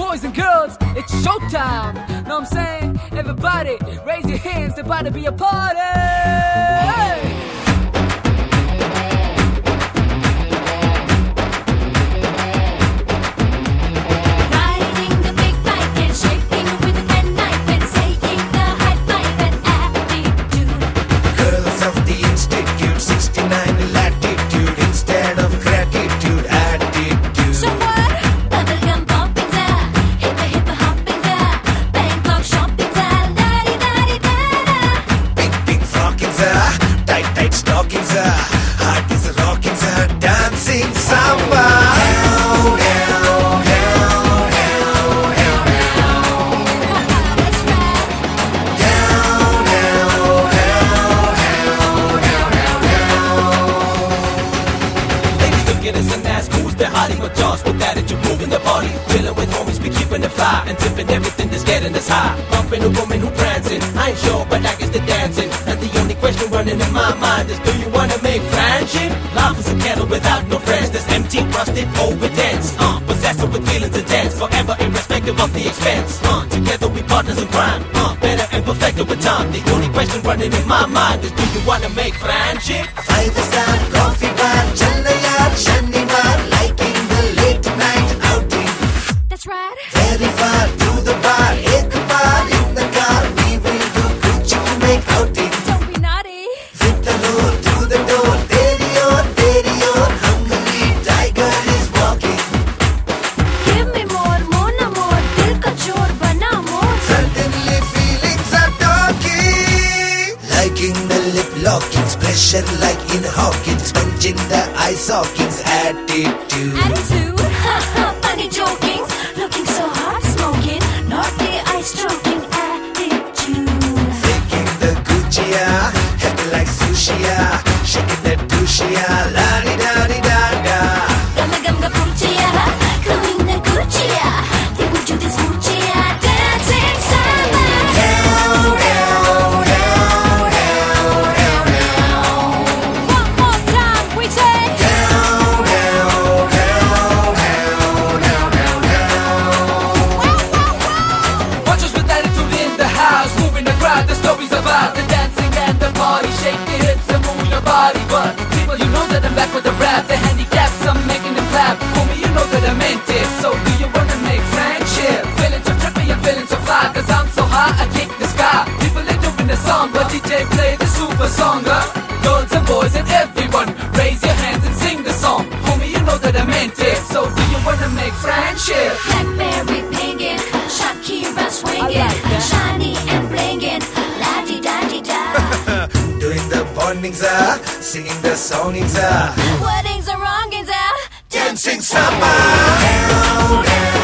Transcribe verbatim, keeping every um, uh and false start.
boys and girls, it's showtime. Know what I'm saying? Everybody, raise your hands, they're about to be a party. Hey! Heart is rocking, sir, dancing samba. Down, down, down, down, down, down. Down, down, down, down, down, down. Ladies looking at us and ask who's the hottie with jaws with attitude, moving the body, chilling with homies, be keeping it fly and tipping everything that's getting us high. Bumping a woman who prancing, I ain't sure, but I guess they're dancing. And the only question running in my mind is, do you wanna make friendship? Life is a kettle without no friends, that's empty, rusted, over dense. Uh, possessive with feelings intense, forever irrespective of the expense. Uh, together we partners in crime, uh, better and perfected with time. The only question running in my mind is, do you wanna make friendship? Five star coffee bar, Chennai, Shaniwar, liking the late night outing. That's right. Very far to the bar, ek bar in the car, we will do Gucci to make outing. Don't be naughty. With the road to the door, teri or teri or, hungry tiger is walking. Give me more, mon amour, dil ka chor bana more. Suddenly feelings are talking. Liking the lip lockings, pressure like in Hawkins, punching the eye sockings, attitude. Attitude, haha, funny jokings, looking so hot, smoking, naughty eye stroking, attitude. Taking the Gucci-ya, head like sushi-ya, shaking that douche-ya, la-di-da-di-da-da. Gamma gamma poochia, coming the Gucci-ya, they would do this hoochia, dancing samba. Down, down, down, down, down, down. One more time, we say. Down, down, down, down, down, down, down. Watch us with attitude in the house, moving the crowd, the stories about the dancing and the party. Shake your hips and move your body. But people, you know that I'm back with the rap. The handicaps, I'm making them clap. Homie, you know that I meant it. So do you wanna make friendship? Feeling so trippy and feeling so fly, cause I'm so high, I kick the sky. People ain't doing the song, but D J play the super song. Huh? Girls and boys and everyone, raise your hands and sing the song. Homie, you know that I meant it. So do you wanna make friendship? Blackberry pingin', Shakira swingin', shiny and blingin', la di da di da. Doing the bondings, ah, singing the songings, ah, Weddings are wrongins, ah. dancing samba. Down, down.